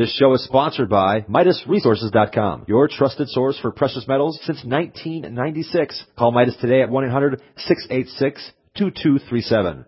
This show is sponsored by MidasResources.com, your trusted source for precious metals since 1996. Call Midas today at 1-800-686-2237.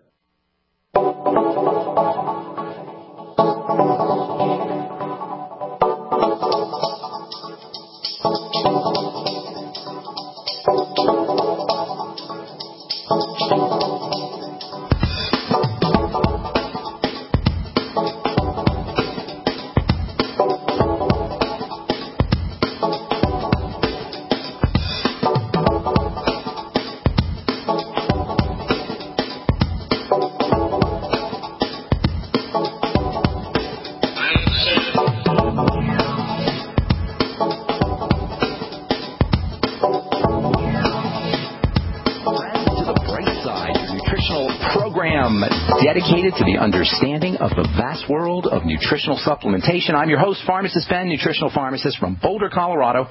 Dedicated to the understanding of the vast world of nutritional supplementation. I'm your host, Pharmacist Ben, nutritional pharmacist from Boulder, Colorado.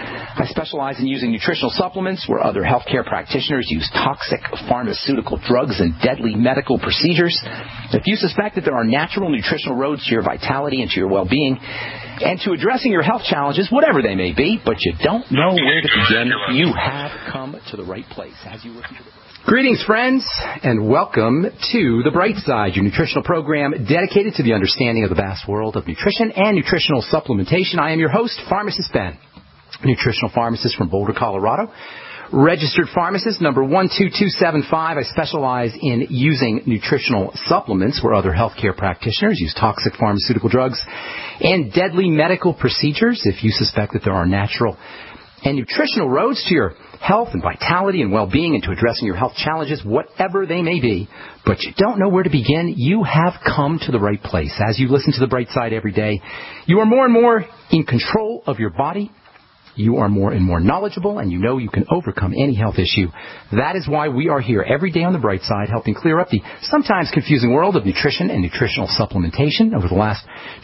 I specialize in using nutritional supplements where other healthcare practitioners use toxic pharmaceutical drugs and deadly medical procedures. If you suspect that there are natural nutritional roads to your vitality and to your well-being and to addressing your health challenges, whatever they may be, but you don't know where to begin, you have come to the right place. As you listen to the Greetings, friends, and welcome to The Bright Side, your nutritional program dedicated to the understanding of the vast world of nutrition and nutritional supplementation. I am your host, Pharmacist Ben, nutritional pharmacist from Boulder, Colorado. Registered pharmacist number 12275. I specialize in using nutritional supplements where other healthcare practitioners use toxic pharmaceutical drugs and deadly medical procedures. If you suspect that there are natural and nutritional roads to your health and vitality and well-being and to addressing your health challenges, whatever they may be, but you don't know where to begin, you have come to the right place. As you listen to The Bright Side every day, you are more and more in control of your body. You are more and more knowledgeable, and you know you can overcome any health issue. That is why we are here every day on The Bright Side, helping clear up the sometimes confusing world of nutrition and nutritional supplementation. Over the last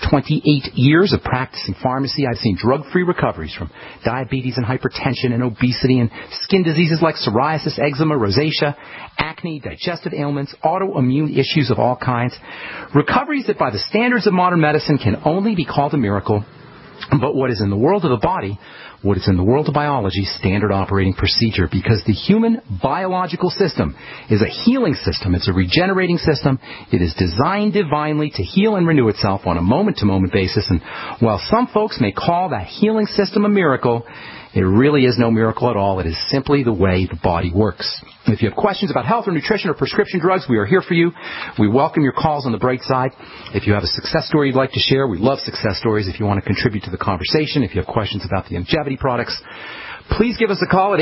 28 years of practicing pharmacy, I've seen drug-free recoveries from diabetes and hypertension and obesity and skin diseases like psoriasis, eczema, rosacea, acne, digestive ailments, autoimmune issues of all kinds. Recoveries that by the standards of modern medicine can only be called a miracle. But what is in the world of the body, what is in the world of biology, standard operating procedure, because the human biological system is a healing system. It's a regenerating system. It is designed divinely to heal and renew itself on a moment-to-moment basis. And while some folks may call that healing system a miracle, it really is no miracle at all. It is simply the way the body works. If you have questions about health or nutrition or prescription drugs, we are here for you. We welcome your calls on The Bright Side. If you have a success story you'd like to share, we love success stories. If you want to contribute to the conversation, if you have questions about the longevity products, please give us a call at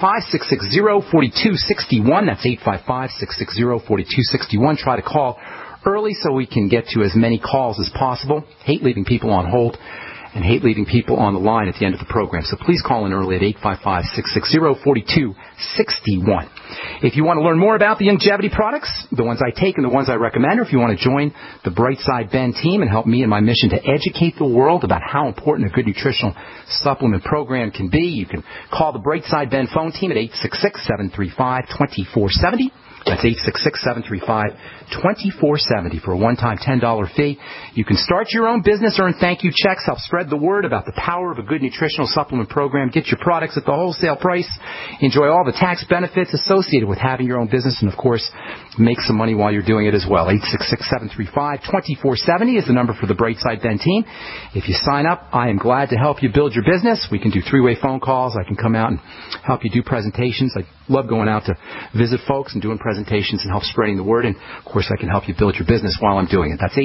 855-660-4261. That's 855-660-4261. Try to call early so we can get to as many calls as possible. Hate leaving people on hold and hate leaving people on the line at the end of the program. So please call in early at 855-660-4261. If you want to learn more about the longevity products, the ones I take and the ones I recommend, or if you want to join the Bright Side Ben team and help me in my mission to educate the world about how important a good nutritional supplement program can be, you can call the Bright Side Ben phone team at 866-735-2470. That's 866-735-2470 for a one-time $10 fee. You can start your own business, earn thank you checks, help spread the word about the power of a good nutritional supplement program, get your products at the wholesale price, enjoy all the tax benefits associated with having your own business, and, of course, make some money while you're doing it as well. 866-735-2470 is the number for the Bright Side Ben team. If you sign up, I am glad to help you build your business. We can do three-way phone calls. I can come out and help you do presentations. I love going out to visit folks and doing presentations and help spreading the word. And, of course, I can help you build your business while I'm doing it. That's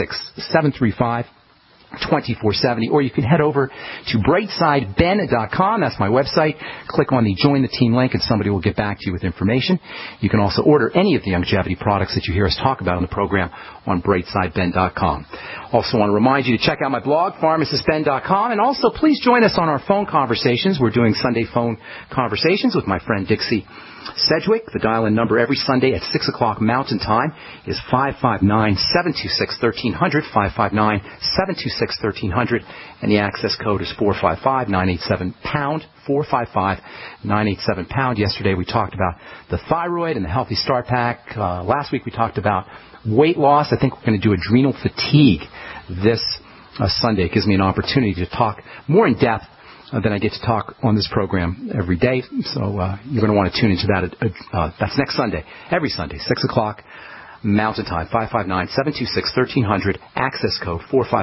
866-735-2470. Or you can head over to brightsideben.com. That's my website. Click on the Join the Team link and somebody will get back to you with information. You can also order any of the longevity products that you hear us talk about on the program on brightsideben.com. Also want to remind you to check out my blog, pharmacistben.com. And also please join us on our phone conversations. We're doing Sunday phone conversations with my friend Dixie Sedgwick. The dial-in number every Sunday at 6 o'clock Mountain Time is 559-726-1300, 559-726-1300, and the access code is 455-987-POUND, 455-987-POUND. Yesterday we talked about the thyroid and the Healthy Start Pack. Last week we talked about weight loss. I think we're going to do adrenal fatigue this Sunday. It gives me an opportunity to talk more in depth than I get to talk on this program every day. So you're going to want to tune into that. That's next Sunday, every Sunday, 6 o'clock Mountain Time, 559-726-1300, access code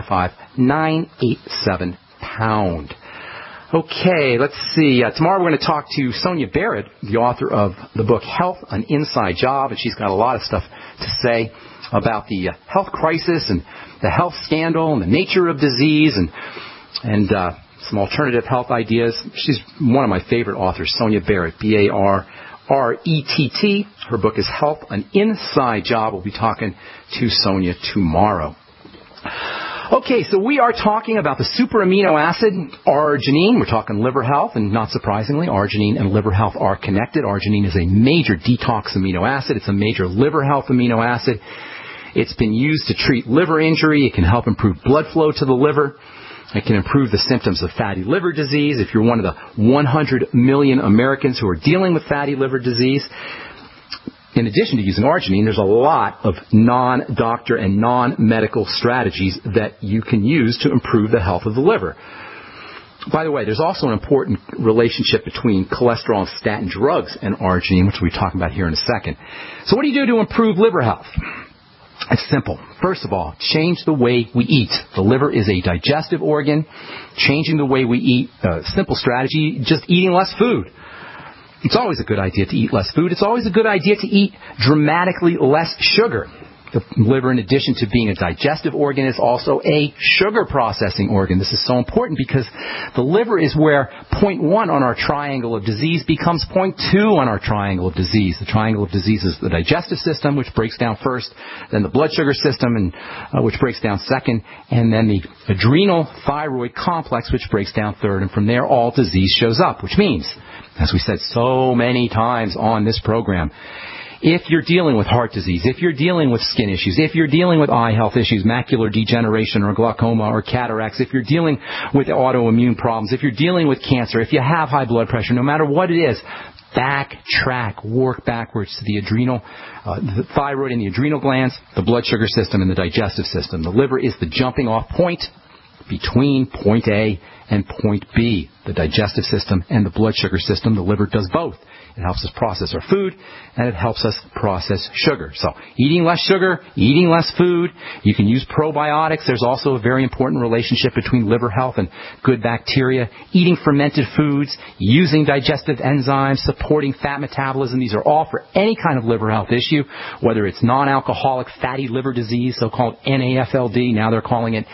455-987-POUND. Okay, let's see. Tomorrow we're going to talk to Sonia Barrett, the author of the book Health, An Inside Job, and she's got a lot of stuff to say about the health crisis and the health scandal and the nature of disease and some alternative health ideas. She's one of my favorite authors, Sonia Barrett, B-A-R-R-E-T-T. Her book is Health, An Inside Job. We'll be talking to Sonia tomorrow. Okay, so we are talking about the super amino acid, arginine. We're talking liver health, and not surprisingly, arginine and liver health are connected. Arginine is a major detox amino acid. It's a major liver health amino acid. It's been used to treat liver injury. It can help improve blood flow to the liver. It can improve the symptoms of fatty liver disease. If you're one of the 100 million Americans who are dealing with fatty liver disease, in addition to using arginine, there's a lot of non-doctor and non-medical strategies that you can use to improve the health of the liver. By the way, there's also an important relationship between cholesterol and statin drugs and arginine, which we'll be talking about here in a second. So what do you do to improve liver health? It's simple. First of all, change the way we eat. The liver is a digestive organ. Changing the way we eat, simple strategy, just eating less food. It's always a good idea to eat less food. It's always a good idea to eat dramatically less sugar. The liver, in addition to being a digestive organ, is also a sugar processing organ. This is so important because the liver is where point 1 on our triangle of disease becomes point 2 on our triangle of disease. The triangle of disease is the digestive system, which breaks down first, then the blood sugar system, and which breaks down second, and then the adrenal thyroid complex, which breaks down third, and from there all disease shows up, which means, as we said so many times on this program, if you're dealing with heart disease, if you're dealing with skin issues, if you're dealing with eye health issues, macular degeneration or glaucoma or cataracts, if you're dealing with autoimmune problems, if you're dealing with cancer, if you have high blood pressure, no matter what it is, backtrack, work backwards to the adrenal, the thyroid and the adrenal glands, the blood sugar system and the digestive system. The liver is the jumping off point between point A and point B. The digestive system and the blood sugar system, the liver does both. It helps us process our food, and it helps us process sugar. So eating less sugar, eating less food. You can use probiotics. There's also a very important relationship between liver health and good bacteria. Eating fermented foods, using digestive enzymes, supporting fat metabolism. These are all for any kind of liver health issue, whether it's non-alcoholic fatty liver disease, so-called NAFLD. Now they're calling it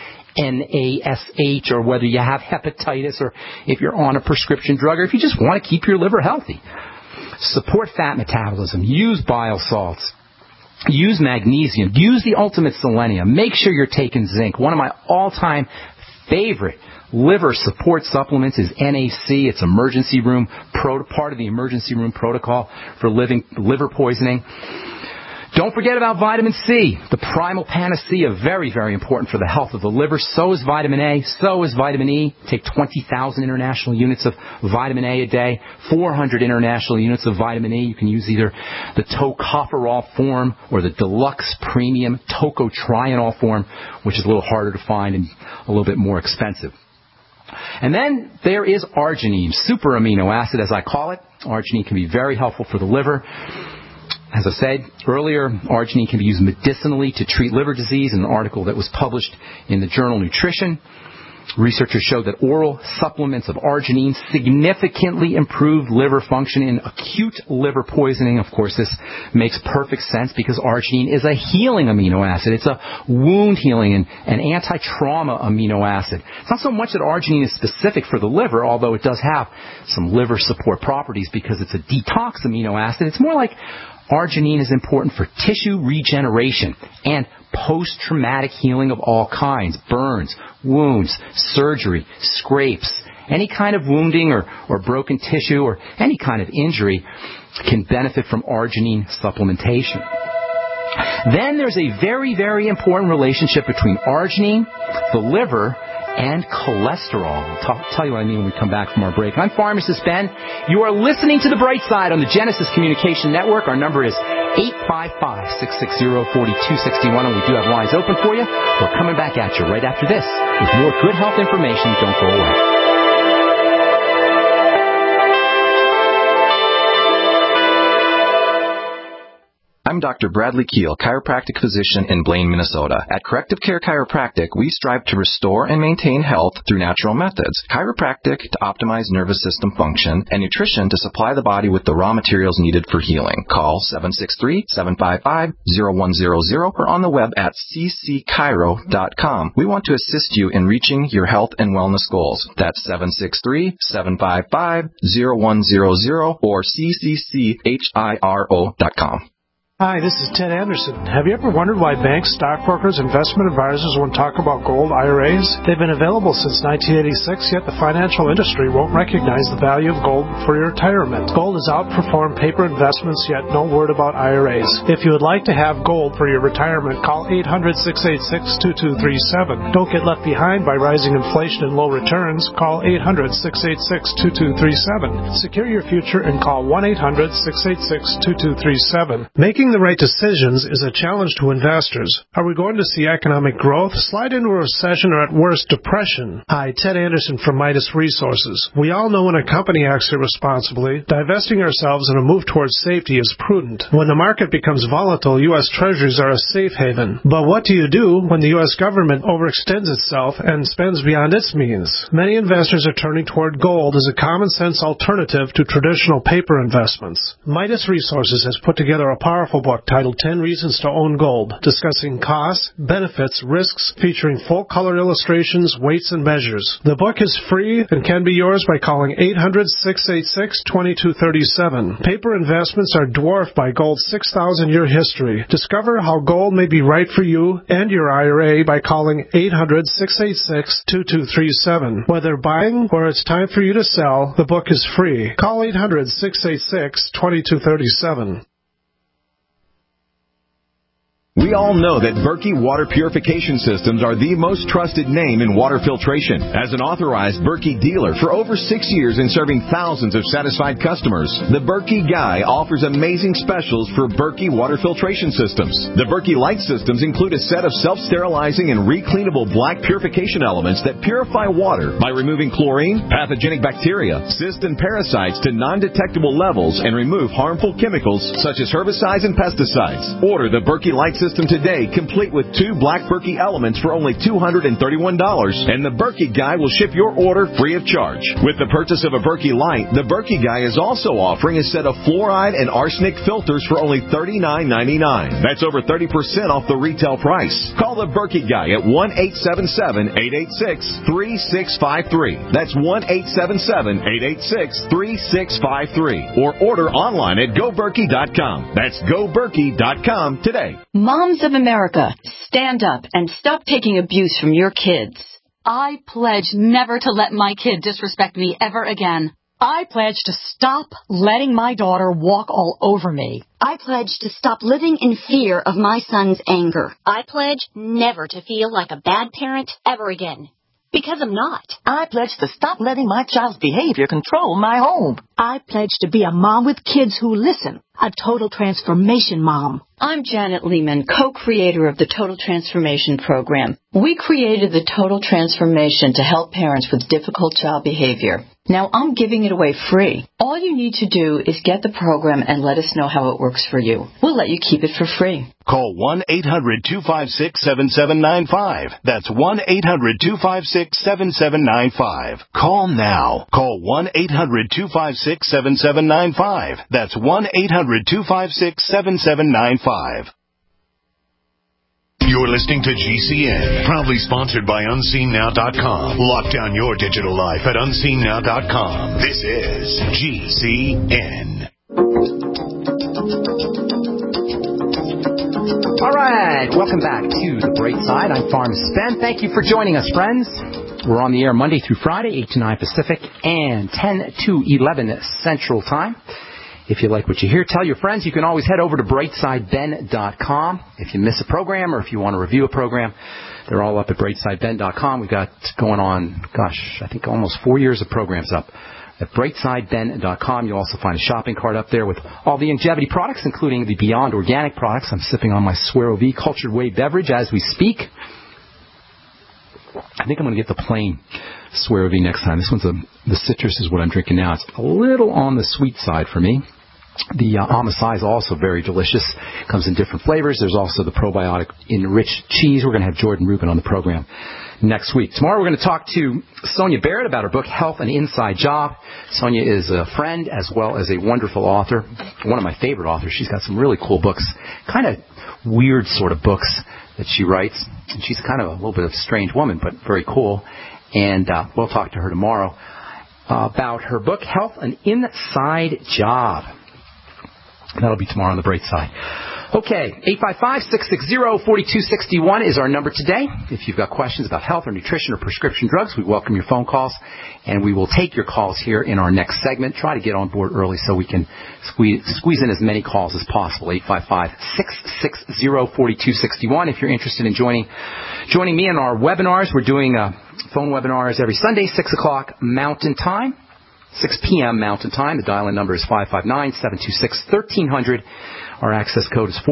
NASH, or whether you have hepatitis, or if you're on a prescription drug, or if you just want to keep your liver healthy. Support fat metabolism. Use bile salts. Use magnesium. Use the ultimate selenium. Make sure you're taking zinc. One of my all-time favorite liver support supplements is NAC. It's emergency room part of the emergency room protocol for liver poisoning. Don't forget about vitamin C, the primal panacea, very, very important for the health of the liver. So is vitamin A, so is vitamin E. Take 20,000 international units of vitamin A a day, 400 international units of vitamin E. You can use either the tocopherol form or the deluxe premium tocotrienol form, which is a little harder to find and a little bit more expensive. And then there is arginine, super amino acid as I call it. Arginine can be very helpful for the liver. As I said earlier, arginine can be used medicinally to treat liver disease in an article that was published in the journal Nutrition. Researchers showed that oral supplements of arginine significantly improved liver function in acute liver poisoning. Of course, this makes perfect sense because arginine is a healing amino acid. It's a wound healing and an anti-trauma amino acid. It's not so much that arginine is specific for the liver, although it does have some liver support properties because it's a detox amino acid. It's more like arginine is important for tissue regeneration and post-traumatic healing of all kinds, burns, wounds, surgery, scrapes. Any kind of wounding or broken tissue or any kind of injury can benefit from arginine supplementation. Then there's a very, very important relationship between arginine, the liver, and cholesterol. I'll tell you what I mean when we come back from our break. I'm Pharmacist Ben. You are listening to The Bright Side on the Genesis Communication Network. Our number is 855-660-4261, and we do have lines open for you. We're coming back at you right after this with more good health information. Don't go away. I'm Dr. Bradley Keel, chiropractic physician in Blaine, Minnesota. At Corrective Care Chiropractic, we strive to restore and maintain health through natural methods. Chiropractic to optimize nervous system function, and nutrition to supply the body with the raw materials needed for healing. Call 763-755-0100 or on the web at ccchiro.com. We want to assist you in reaching your health and wellness goals. That's 763-755-0100 or ccchiro.com. Hi, this is Ted Anderson. Have you ever wondered why banks, stockbrokers, investment advisors won't talk about gold IRAs? They've been available since 1986, yet the financial industry won't recognize the value of gold for your retirement. Gold has outperformed paper investments, yet no word about IRAs. If you would like to have gold for your retirement, call 800-686-2237. Don't get left behind by rising inflation and low returns. Call 800-686-2237. Secure your future and call 1-800-686-2237. Making the right decisions is a challenge to investors. Are we going to see economic growth, slide into a recession, or at worst, depression? Hi, Ted Anderson from Midas Resources. We all know when a company acts irresponsibly, divesting ourselves in a move towards safety is prudent. When the market becomes volatile, U.S. Treasuries are a safe haven. But what do you do when the U.S. government overextends itself and spends beyond its means? Many investors are turning toward gold as a common-sense alternative to traditional paper investments. Midas Resources has put together a powerful book titled 10 Reasons to Own Gold, discussing costs, benefits, risks, featuring full-color illustrations, weights, and measures. The book is free and can be yours by calling 800-686-2237. Paper investments are dwarfed by gold's 6,000-year history. Discover how gold may be right for you and your IRA by calling 800-686-2237. Whether buying or it's time for you to sell, the book is free. Call 800-686-2237. We all know that Berkey Water Purification Systems are the most trusted name in water filtration. As an authorized Berkey dealer for over 6 years and serving thousands of satisfied customers, the Berkey Guy offers amazing specials for Berkey Water Filtration Systems. The Berkey Light Systems include a set of self-sterilizing and recleanable black purification elements that purify water by removing chlorine, pathogenic bacteria, cysts, and parasites to non-detectable levels and remove harmful chemicals such as herbicides and pesticides. Order the Berkey Light System today, complete with 2 black Berkey elements for only $231, and the Berkey Guy will ship your order free of charge. With the purchase of a Berkey Light, the Berkey Guy is also offering a set of fluoride and arsenic filters for only $39.99. That's over 30% off the retail price. Call the Berkey Guy at 1-877-886-3653. That's 1-877-886-3653. Or order online at GoBerkey.com. That's GoBerkey.com today. Moms of America, stand up and stop taking abuse from your kids. I pledge never to let my kid disrespect me ever again. I pledge to stop letting my daughter walk all over me. I pledge to stop living in fear of my son's anger. I pledge never to feel like a bad parent ever again. Because I'm not. I pledge to stop letting my child's behavior control my home. I pledge to be a mom with kids who listen, a total transformation mom. I'm Janet Lehman, co-creator of the Total Transformation Program. We created the Total Transformation to help parents with difficult child behavior. Now I'm giving it away free. All you need to do is get the program and let us know how it works for you. We'll let you keep it for free. Call 1-800-256-7795. That's 1-800-256-7795. Call now. Call 1-800-256-7795. That's 1-800-256-7795. You're listening to GCN, proudly sponsored by UnseenNow.com. Lock down your digital life at UnseenNow.com. This is GCN. All right, welcome back to The Bright Side. I'm Pharmacist Ben. Thank you for joining us, friends. We're on the air Monday through Friday, 8 to 9 Pacific and 10 to 11 Central Time. If you like what you hear, tell your friends. You can always head over to brightsideben.com. If you miss a program or if you want to review a program, they're all up at brightsideben.com. We've got going on, I think almost 4 years of programs up at brightsideben.com. You'll also find a shopping cart up there with all the Ingevity products, including the Beyond Organic products. I'm sipping on my Suero V Cultured Whey beverage as we speak. I think I'm going to get the plain Suero V next time. This one's the citrus is what I'm drinking now. It's a little on the sweet side for me. The Amasai is also very delicious. Comes in different flavors. There's also the probiotic-enriched cheese. We're going to have Jordan Rubin on the program next week. Tomorrow we're going to talk to Sonia Barrett about her book, Health, An Inside Job. Sonia is a friend as well as a wonderful author, one of my favorite authors. She's got some really cool books, kind of weird sort of books that she writes. And she's kind of a little bit of a strange woman, but very cool. And we'll talk to her tomorrow about her book, Health, An Inside Job. That'll be tomorrow on the Bright Side. Okay, 855-660-4261 is our number today. If you've got questions about health or nutrition or prescription drugs, we welcome your phone calls, and we will take your calls here in our next segment. Try to get on board early so we can squeeze in as many calls as possible. 855-660-4261. If you're interested in joining me in our webinars, we're doing phone webinars every Sunday, 6 o'clock Mountain Time. 6 p.m. Mountain Time. The dial-in number is 559-726-1300. Our access code is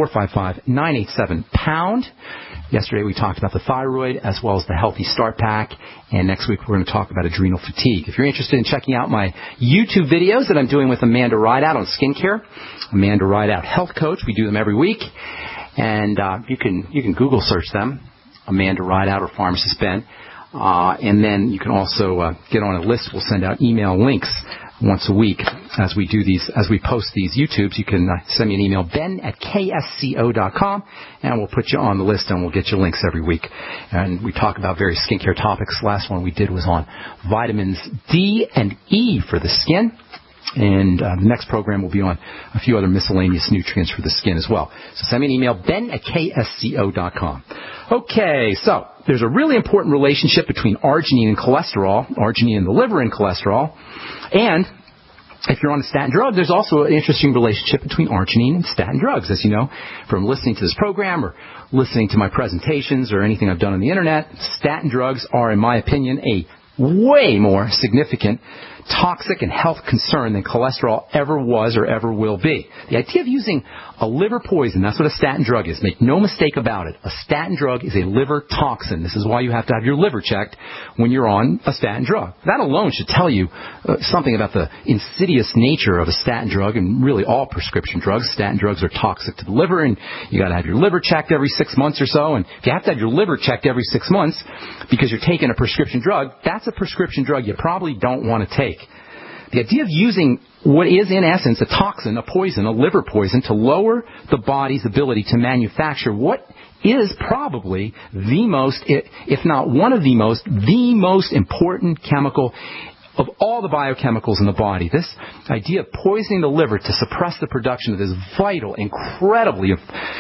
455-987-POUND. Yesterday we talked about the thyroid as well as the Healthy Start Pack. And next week we're going to talk about adrenal fatigue. If you're interested in checking out my YouTube videos that I'm doing with Amanda Rideout on skincare, Amanda Rideout Health Coach, we do them every week. And you can Google search them, Amanda Rideout or Pharmacist Ben. And then you can also get on a list. We'll send out email links once a week as we do these, as we post these YouTubes. You can send me an email, ben@ksco.com, and we'll put you on the list and we'll get you links every week. And we talk about various skincare topics. Last one we did was on vitamins D and E for the skin. And the next program will be on a few other miscellaneous nutrients for the skin as well. So send me an email, ben@ksco.com. Okay, so there's a really important relationship between arginine and cholesterol, arginine in the liver and cholesterol. And if you're on a statin drug, there's also an interesting relationship between arginine and statin drugs. As you know, from listening to this program or listening to my presentations or anything I've done on the Internet, statin drugs are, in my opinion, a way more significant toxic and health concern than cholesterol ever was or ever will be. The idea of using a liver poison, that's what a statin drug is. Make no mistake about it. A statin drug is a liver toxin. This is why you have to have your liver checked when you're on a statin drug. That alone should tell you something about the insidious nature of a statin drug and really all prescription drugs. Statin drugs are toxic to the liver, and you got to have your liver checked every 6 months or so. And if you have to have your liver checked every 6 months because you're taking a prescription drug, that's a prescription drug you probably don't want to take. The idea of using what is, in essence, a toxin, a poison, a liver poison, to lower the body's ability to manufacture what is probably the most, if not one of the most important chemical of all the biochemicals in the body. This idea of poisoning the liver to suppress the production of this vital, incredibly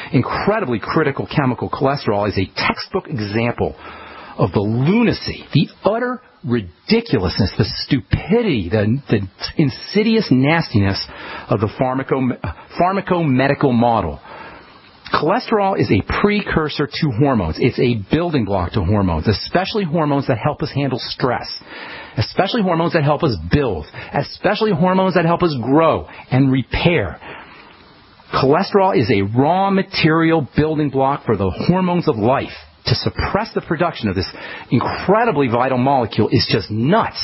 critical chemical, cholesterol, is a textbook example of the lunacy, the utter ridiculousness, the stupidity, the insidious nastiness of the pharmaco-medical model. Cholesterol is a precursor to hormones. It's a building block to hormones, especially hormones that help us handle stress, especially hormones that help us build, especially hormones that help us grow and repair. Cholesterol is a raw material building block for the hormones of life. To suppress the production of this incredibly vital molecule is just nuts.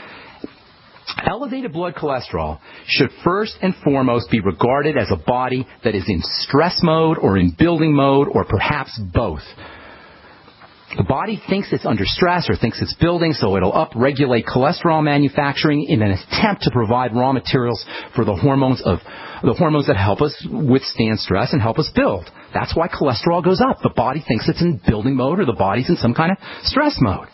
Elevated blood cholesterol should first and foremost be regarded as a body that is in stress mode or in building mode or perhaps both. The body thinks it's under stress or thinks it's building, so it'll upregulate cholesterol manufacturing in an attempt to provide raw materials for the hormones that help us withstand stress and help us build. That's why cholesterol goes up. The body thinks it's in building mode or the body's in some kind of stress mode.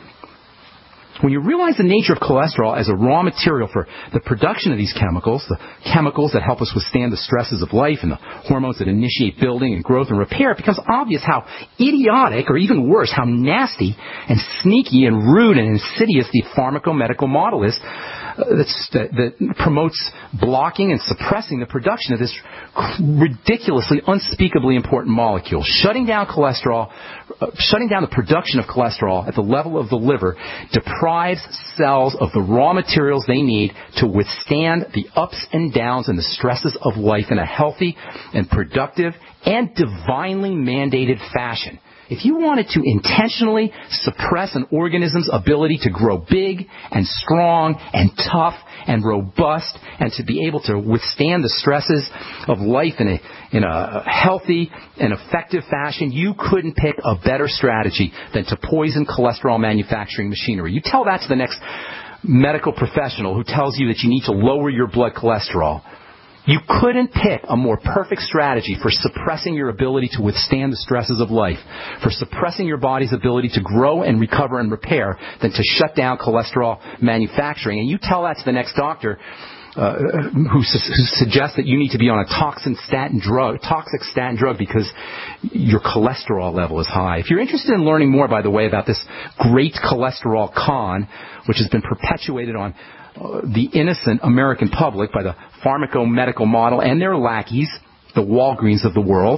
When you realize the nature of cholesterol as a raw material for the production of these chemicals, the chemicals that help us withstand the stresses of life and the hormones that initiate building and growth and repair, it becomes obvious how idiotic, or even worse, how nasty and sneaky and rude and insidious the pharmaco-medical model is that promotes blocking and suppressing the production of this ridiculously, unspeakably important molecule. Shutting down the production of cholesterol at the level of the liver deprives cells of the raw materials they need to withstand the ups and downs and the stresses of life in a healthy and productive and divinely mandated fashion. If you wanted to intentionally suppress an organism's ability to grow big and strong and tough and robust and to be able to withstand the stresses of life in a healthy and effective fashion, you couldn't pick a better strategy than to poison cholesterol manufacturing machinery. You tell that to the next medical professional who tells you that you need to lower your blood cholesterol. You couldn't pick a more perfect strategy for suppressing your ability to withstand the stresses of life, for suppressing your body's ability to grow and recover and repair, than to shut down cholesterol manufacturing. And you tell that to the next doctor who suggests that you need to be on a toxic statin drug because your cholesterol level is high. If you're interested in learning more, by the way, about this great cholesterol con, which has been perpetuated on the innocent American public by the pharmaco-medical model and their lackeys, the Walgreens of the world,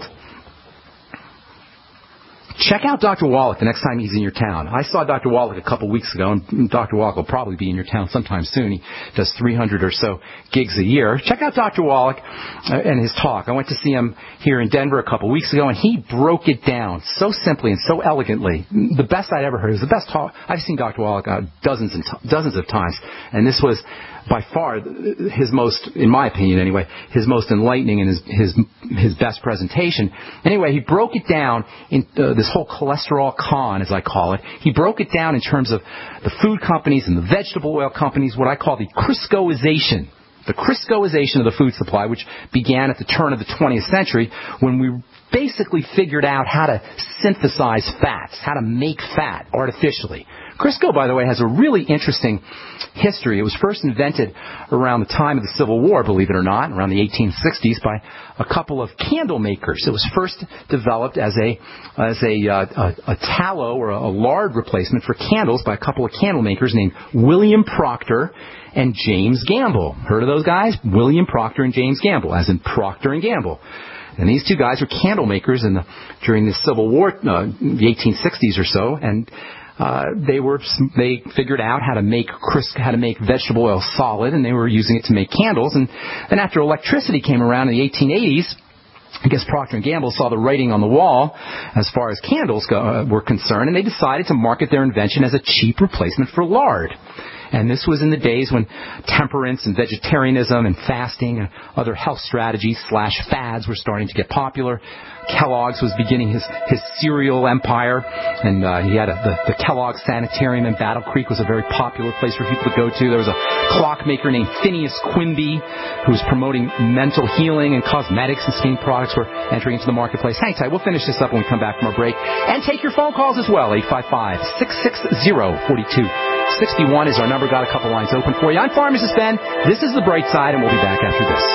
check out Dr. Wallach the next time he's in your town. I saw Dr. Wallach a couple weeks ago, and Dr. Wallach will probably be in your town sometime soon. He does 300 or so gigs a year. Check out Dr. Wallach and his talk. I went to see him here in Denver a couple weeks ago, and he broke it down so simply and so elegantly. The best I'd ever heard. It was the best talk. I've seen Dr. Wallach dozens of times, and this was by far his most, in my opinion anyway, his most enlightening and his best presentation. Anyway, he broke it down in this whole cholesterol con, as I call it. He broke it down in terms of the food companies and the vegetable oil companies, what I call the Criscoization. The Criscoization of the food supply, which began at the turn of the 20th century when we basically figured out how to synthesize fats, how to make fat artificially. Crisco, by the way, has a really interesting history. It was first invented around the time of the Civil War, believe it or not, around the 1860s, by a couple of candle makers. It was first developed as a tallow or a lard replacement for candles by a couple of candle makers named William Proctor and James Gamble. Heard of those guys? William Proctor and James Gamble, as in Procter and Gamble. And these two guys were candle makers during the Civil War, the 1860s or so, and they figured out how to make vegetable oil solid, and they were using it to make candles. And then after electricity came around in the 1880s, I guess Procter & Gamble saw the writing on the wall as far as candles were concerned, and they decided to market their invention as a cheap replacement for lard. And this was in the days when temperance and vegetarianism and fasting and other health strategies / fads were starting to get popular. Kellogg's was beginning his cereal empire, and he had the Kellogg's Sanitarium in Battle Creek was a very popular place for people to go to. There was a clockmaker named Phineas Quimby who was promoting mental healing, and cosmetics and skin products were entering into the marketplace. Hang tight, we'll finish this up when we come back from our break. And take your phone calls as well, 855-660-4261 is our number. Got a couple lines open for you. I'm Pharmacist Ben. This is The Bright Side, and we'll be back after this.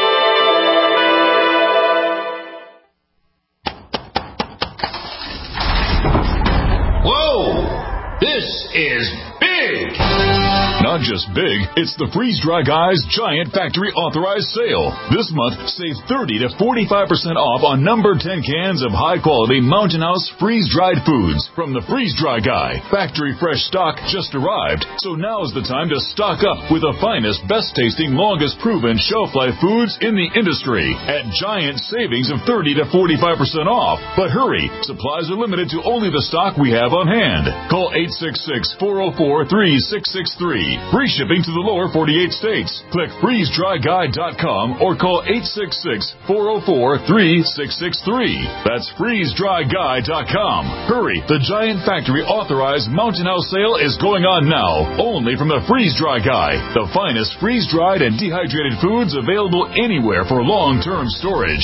This is big! Not just big, it's the Freeze-Dry Guy's Giant Factory Authorized Sale. This month, save 30 to 45% off on number 10 cans of high-quality Mountain House freeze-dried foods from the Freeze-Dry Guy. Factory fresh stock just arrived, so now's the time to stock up with the finest, best-tasting, longest-proven shelf-life foods in the industry at giant savings of 30 to 45% off. But hurry, supplies are limited to only the stock we have on hand. Call 866-404-3663. Free shipping to the lower 48 states. Click freezedryguy.com or call 866-404-3663. That's freezedryguy.com. Hurry, the Giant Factory Authorized Mountain House sale is going on now, only from the Freeze-Dry Guy, the finest freeze-dried and dehydrated foods available anywhere for long-term storage.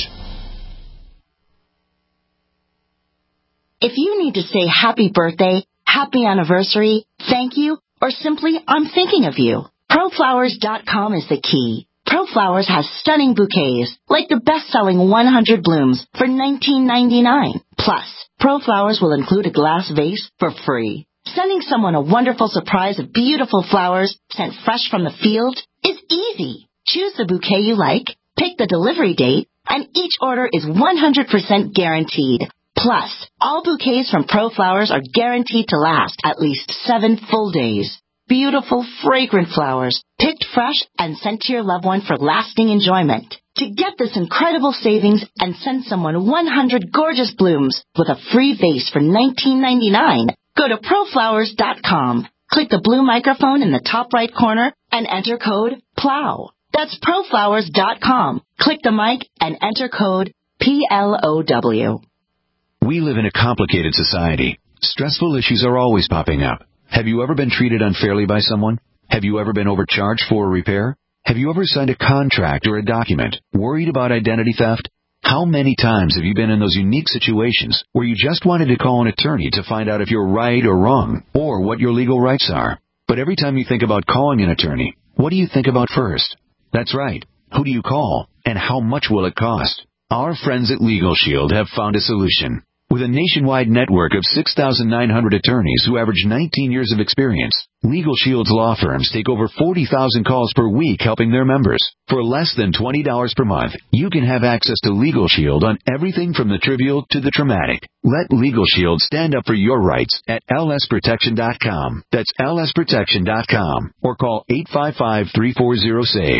If you need to say happy birthday, happy anniversary, thank you, or simply, I'm thinking of you, ProFlowers.com is the key. ProFlowers has stunning bouquets, like the best-selling 100 blooms for $19.99. Plus, ProFlowers will include a glass vase for free. Sending someone a wonderful surprise of beautiful flowers sent fresh from the field is easy. Choose the bouquet you like, pick the delivery date, and each order is 100% guaranteed. Plus, all bouquets from ProFlowers are guaranteed to last at least 7 full days. Beautiful, fragrant flowers, picked fresh and sent to your loved one for lasting enjoyment. To get this incredible savings and send someone 100 gorgeous blooms with a free vase for $19.99, go to ProFlowers.com. Click the blue microphone in the top right corner and enter code PLOW. That's ProFlowers.com. Click the mic and enter code PLOW. We live in a complicated society. Stressful issues are always popping up. Have you ever been treated unfairly by someone? Have you ever been overcharged for a repair? Have you ever signed a contract or a document worried about identity theft? How many times have you been in those unique situations where you just wanted to call an attorney to find out if you're right or wrong, or what your legal rights are? But every time you think about calling an attorney, what do you think about first? That's right. Who do you call, and how much will it cost? Our friends at Legal Shield have found a solution. With a nationwide network of 6,900 attorneys who average 19 years of experience, Legal Shield's law firms take over 40,000 calls per week helping their members. For less than $20 per month, you can have access to Legal Shield on everything from the trivial to the traumatic. Let Legal Shield stand up for your rights at lsprotection.com. That's lsprotection.com. Or call 855-340-SAVE,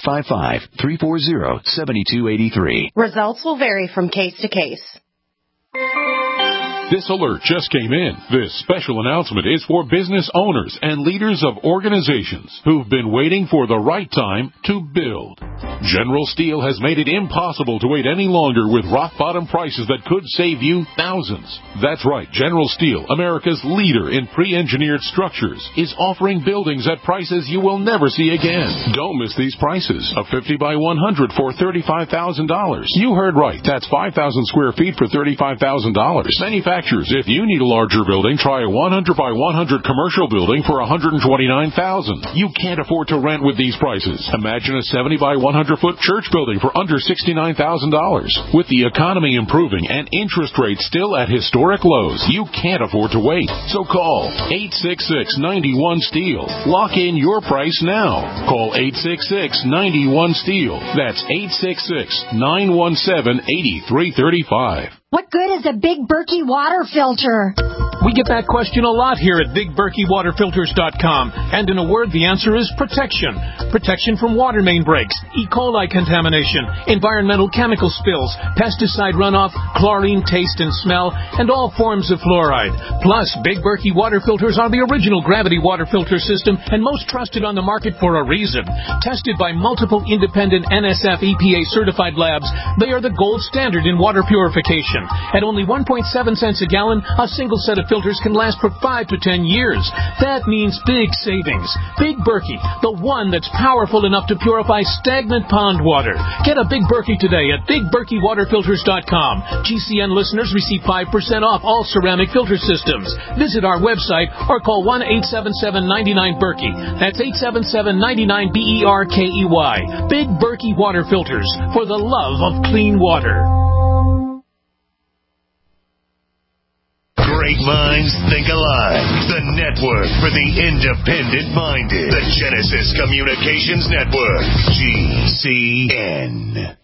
855-340-7283. Results will vary from case to case. This alert just came in. This special announcement is for business owners and leaders of organizations who've been waiting for the right time to build. General Steel has made it impossible to wait any longer with rock-bottom prices that could save you thousands. That's right, General Steel, America's leader in pre-engineered structures, is offering buildings at prices you will never see again. Don't miss these prices. A 50 by 100 for $35,000. You heard right. That's 5,000 square feet for $35,000. Manufacturers, if you need a larger building, try a 100 by 100 commercial building for $129,000. You can't afford to rent with these prices. Imagine a 70 by 100-foot church building for under $69,000. With the economy improving and interest rates still at historic lows, you can't afford to wait. So call 866-91-STEEL. Lock in your price now. Call 866-91-STEEL. That's 866-917-8335. What good is a Big Berkey water filter? We get that question a lot here at BigBerkeyWaterFilters.com. And in a word, the answer is protection. Protection from water main breaks, E. coli contamination, environmental chemical spills, pesticide runoff, chlorine taste and smell, and all forms of fluoride. Plus, Big Berkey water filters are the original gravity water filter system and most trusted on the market for a reason. Tested by multiple independent NSF EPA certified labs, they are the gold standard in water purification. At only 1.7 cents a gallon, a single set of filters can last for 5 to 10 years. That means big savings. Big Berkey, the one that's powerful enough to purify stagnant pond water. Get a Big Berkey today at BigBerkeyWaterFilters.com. GCN listeners receive 5% off all ceramic filter systems. Visit our website or call 1-877-99-BERKEY. That's 877-99-BERKEY. Big Berkey Water Filters, for the love of clean water. Great minds think alike. The network for the independent-minded. The Genesis Communications Network. GCN.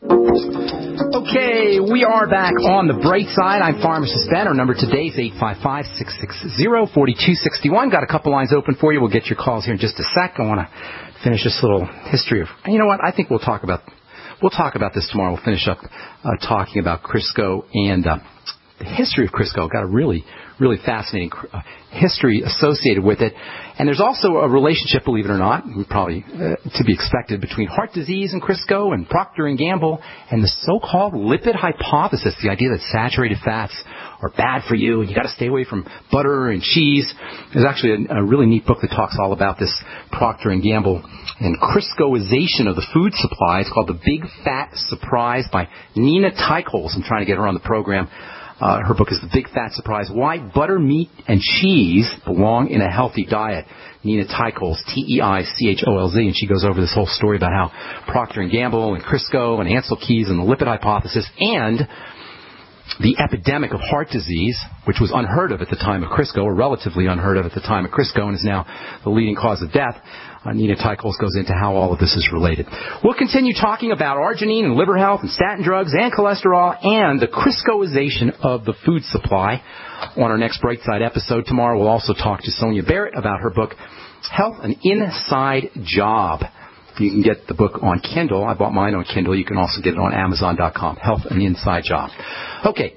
Okay, we are back on the bright side. I'm Pharmacist Ben. Our number today is 855-660-4261. Got a couple lines open for you. We'll get your calls here in just a sec. I want to finish this little history of... You know what? I think we'll talk about this tomorrow. We'll finish up talking about Crisco and... the history of Crisco. Got a really, really fascinating history associated with it. And there's also a relationship, believe it or not, probably to be expected, between heart disease and Crisco and Procter & Gamble and the so-called lipid hypothesis, the idea that saturated fats are bad for you and you got to stay away from butter and cheese. There's actually a really neat book that talks all about this Procter & Gamble and Criscoization of the food supply. It's called The Big Fat Surprise by Nina Teicholz. I'm trying to get her on the program. Her book is The Big Fat Surprise, Why Butter, Meat, and Cheese Belong in a Healthy Diet. Nina Teicholz, Teicholz, and she goes over this whole story about how Procter & Gamble and Crisco and Ansel Keys and the lipid hypothesis and the epidemic of heart disease, which was unheard of at the time of Crisco, or relatively unheard of at the time of Crisco, and is now the leading cause of death. Nina Tychols goes into how all of this is related. We'll continue talking about arginine and liver health and statin drugs and cholesterol and the Criscoization of the food supply on our next Brightside episode. Tomorrow we'll also talk to Sonia Barrett about her book, Health, an Inside Job. You can get the book on Kindle. I bought mine on Kindle. You can also get it on Amazon.com. Health, an Inside Job. Okay,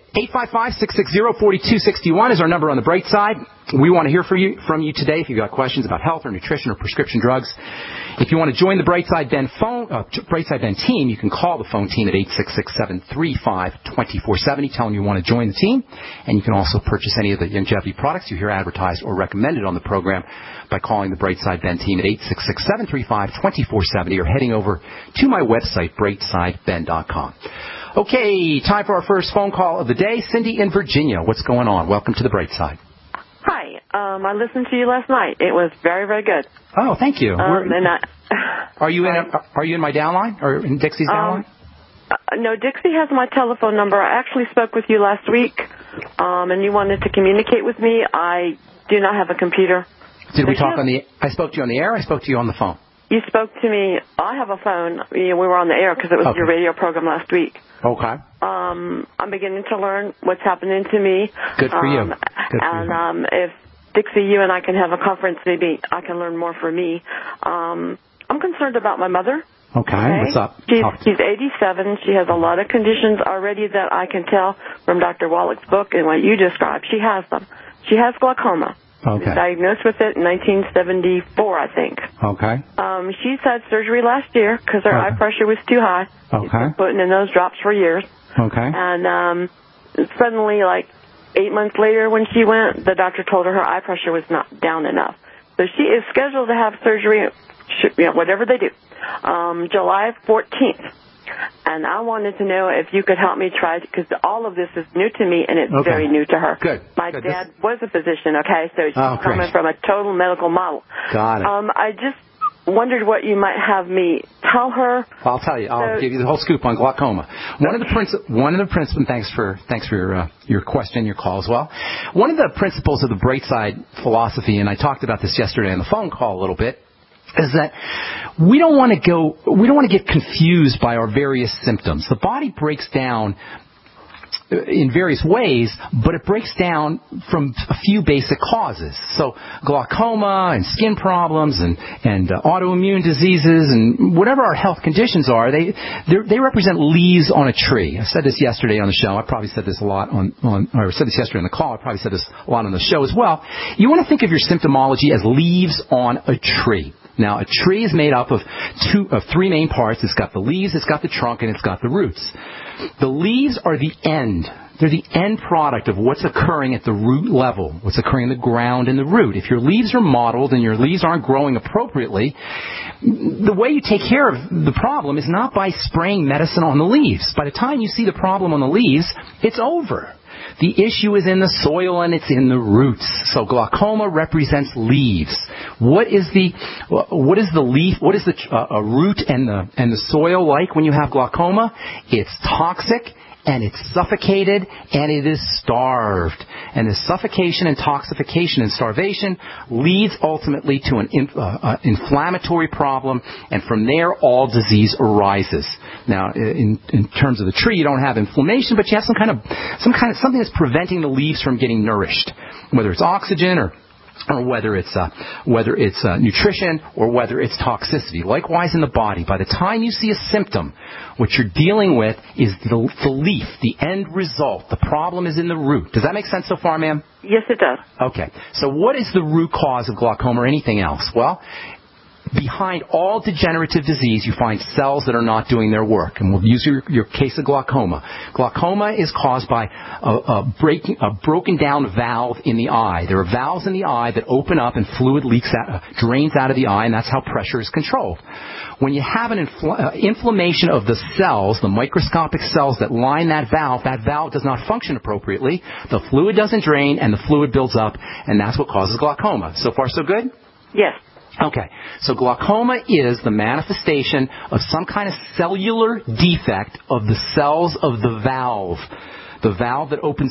855-660-4261 is our number on the Bright Side. We want to hear from you today if you've got questions about health or nutrition or prescription drugs. If you want to join the Brightside Ben team, you can call the phone team at 866-735-2470. Tell them you want to join the team. And you can also purchase any of the longevity products you hear advertised or recommended on the program by calling the Brightside Ben team at 866-735-2470 or heading over to my website, brightsideben.com. Okay, time for our first phone call of the day. Cindy in Virginia, what's going on? Welcome to the Brightside. Hi. I listened to you last night. It was very, very good. Oh, thank you. Are you in my downline or in Dixie's downline? No, Dixie has my telephone number. I actually spoke with you last week, and you wanted to communicate with me. I do not have a computer. Did we talk on the? I spoke to you on the air. I spoke to you on the phone. You spoke to me. I have a phone. We were on the air because it was your radio program last week. Okay. I'm beginning to learn what's happening to me. Good for you. If Dixie, you and I can have a conference, maybe I can learn more for me. I'm concerned about my mother. Okay. What's up? She's 87. She has a lot of conditions already that I can tell from Dr. Wallach's book and what you described. She has them. She has glaucoma. Okay. She was diagnosed with it in 1974, I think. Okay. She's had surgery last year because her eye pressure was too high. Okay. She's been putting in those drops for years. Okay. And suddenly, like 8 months later when she went, the doctor told her eye pressure was not down enough. So she is scheduled to have surgery, whatever they do, July 14th. And I wanted to know if you could help me try, because all of this is new to me, and it's very new to her. Good. My dad was a physician, so she's coming from a total medical model. Got it. I just wondered what you might have me tell her. I'll tell you. I'll give you the whole scoop on glaucoma. One of the principles. Thanks for your question, your call as well. One of the principles of the Brightside philosophy, and I talked about this yesterday on the phone call a little bit, is that we don't want to get confused by our various symptoms. The body breaks down in various ways, but it breaks down from a few basic causes. So glaucoma and skin problems and autoimmune diseases and whatever our health conditions are, they represent leaves on a tree. I said this yesterday on the show. I probably said this a lot or said this yesterday on the call. I probably said this a lot on the show as well. You want to think of your symptomology as leaves on a tree. Now, a tree is made up of three main parts. It's got the leaves, it's got the trunk, and it's got the roots. The leaves are the end. They're the end product of what's occurring at the root level, what's occurring in the ground and the root. If your leaves are mottled and your leaves aren't growing appropriately, the way you take care of the problem is not by spraying medicine on the leaves. By the time you see the problem on the leaves, it's over. The issue is in the soil and it's in the roots. So glaucoma represents leaves. What is the leaf? What is the root and the soil like when you have glaucoma? It's toxic and it's suffocated and it is starved. And the suffocation, intoxication, and starvation leads ultimately to an inflammatory problem, and from there all disease arises. Now, in terms of the tree, you don't have inflammation, but you have something that's preventing the leaves from getting nourished, whether it's oxygen or whether it's nutrition or whether it's toxicity. Likewise in the body, by the time you see a symptom, what you're dealing with is the leaf, the end result. The problem is in the root. Does that make sense so far, ma'am? Yes, it does. Okay. So what is the root cause of glaucoma or anything else? Well, behind all degenerative disease, you find cells that are not doing their work. And we'll use your case of glaucoma. Glaucoma is caused by a broken down valve in the eye. There are valves in the eye that open up and fluid drains out of the eye, and that's how pressure is controlled. When you have an inflammation of the cells, the microscopic cells that line that valve does not function appropriately. The fluid doesn't drain, and the fluid builds up, and that's what causes glaucoma. So far, so good? Yes. Okay, so glaucoma is the manifestation of some kind of cellular defect of the cells of the valve. the valve that opens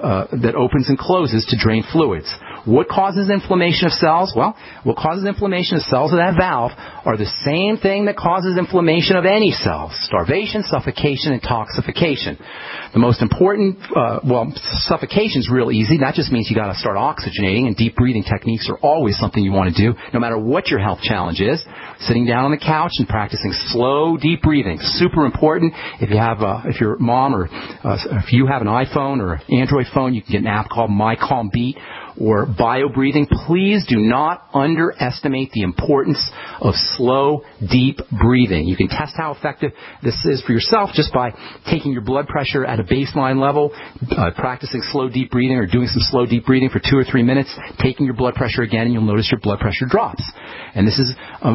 and closes to drain fluids. What causes inflammation of cells? Well, what causes inflammation of cells of that valve are the same thing that causes inflammation of any cells: starvation, suffocation, and toxification. The most important, suffocation is real easy. That just means you got to start oxygenating, and deep breathing techniques are always something you want to do, no matter what your health challenge is. Sitting down on the couch and practicing slow, deep breathing, super important. If your mom or if you have an iPhone or Android phone, you can get an app called My Calm Beat or bio-breathing. Please do not underestimate the importance of slow, deep breathing. You can test how effective this is for yourself just by taking your blood pressure at a baseline level, practicing slow, deep breathing or doing some slow, deep breathing for 2 or 3 minutes, taking your blood pressure again, and you'll notice your blood pressure drops. And this is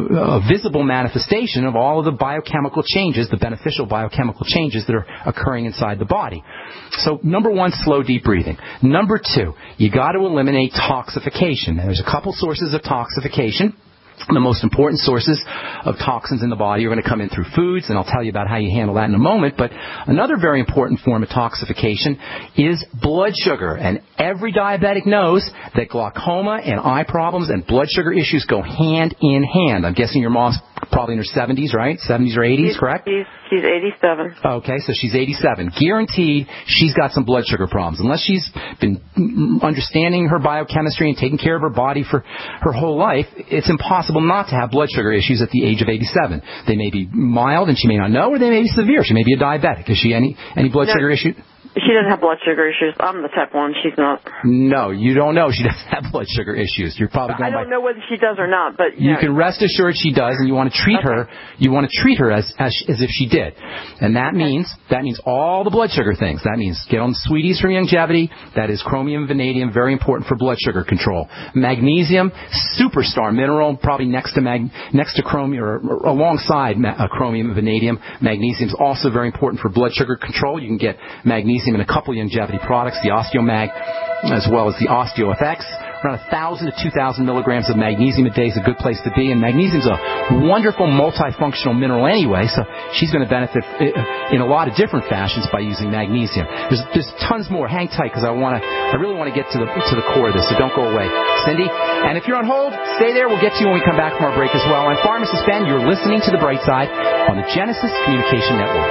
a visible manifestation of all of the biochemical changes, the beneficial biochemical changes that are occurring inside the body. So, number 1, slow, deep breathing. Number 2, you got to eliminate toxification. Now, there's a couple sources of toxification. The most important sources of toxins in the body are going to come in through foods, and I'll tell you about how you handle that in a moment. But another very important form of toxification is blood sugar. And every diabetic knows that glaucoma and eye problems and blood sugar issues go hand in hand. I'm guessing your mom's probably in her 70s, right? 70s or 80s, correct? She's 87. Okay, so she's 87. Guaranteed she's got some blood sugar problems. Unless she's been understanding her biochemistry and taking care of her body for her whole life, it's impossible not to have blood sugar issues at the age of 87. They may be mild and she may not know, or they may be severe. She may be a diabetic. Is she any blood sugar issue? She doesn't have blood sugar issues. I'm the type 1. She's not. No, you don't know she doesn't have blood sugar issues. You're probably going I don't know whether she does or not, but you can rest assured she does, and you want to treat her. You want to treat her as if she did, and that means all the blood sugar things. That means get on the Sweeties from Youngevity. That is chromium, vanadium, very important for blood sugar control. Magnesium, superstar mineral, probably next to chromium or alongside chromium and vanadium. Magnesium is also very important for blood sugar control. You can get magnesium in a couple of Youngevity products, the OsteoMag as well as the OsteoFX. Around 1,000 to 2,000 milligrams of magnesium a day is a good place to be, and magnesium is a wonderful multifunctional mineral anyway, so she's going to benefit in a lot of different fashions by using magnesium. There's tons more. Hang tight, because I really want to get to the core of this, so don't go away, Cindy. And if you're on hold, stay there. We'll get to you when we come back from our break as well. I'm Pharmacist Ben. You're listening to The Bright Side on the Genesis Communication Network.